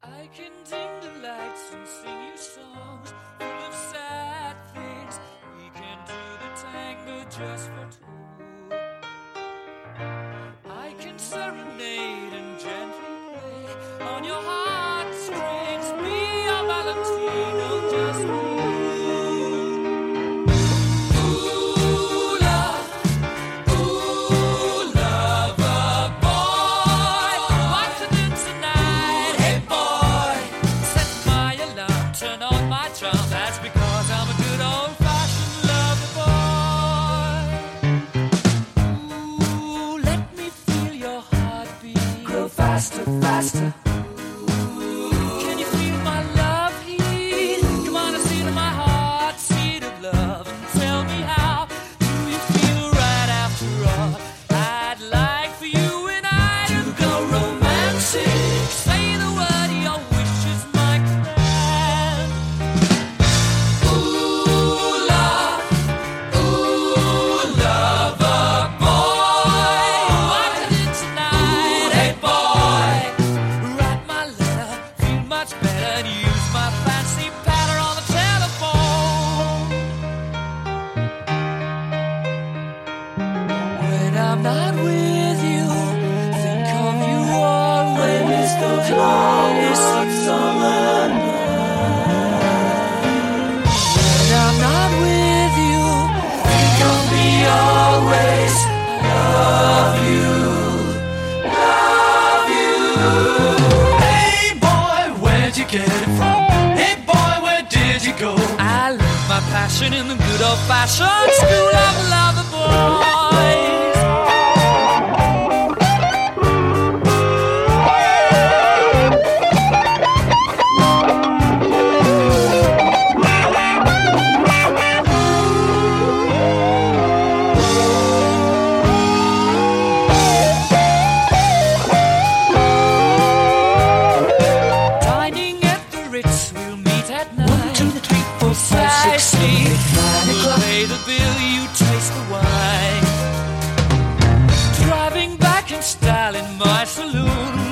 I can dim the lights and sing you songs full of sad things. We can do the tango just for two. I can serenade and gently play on your heartstrings. Be a Valentino, just me. That's because I'm a good old-fashioned lover boy. Ooh, let me feel your heartbeat grow faster, faster. Can you feel my love heat? Come on and see to my heart, seed of love, and tell me how do you feel right after all? I'd like for you and I to go romantic. Say the word, your wish is my command. I'm not with you, think of you always, those lonely summer nights. When I'm not with you, think of me always, love you, love you. Hey boy, where'd you get it from? Hey boy, where did you go? I learned my passion in the good old-fashioned school of lover boys. Precisely. We'll pay the bill, you taste the wine. Driving back in style in my saloon.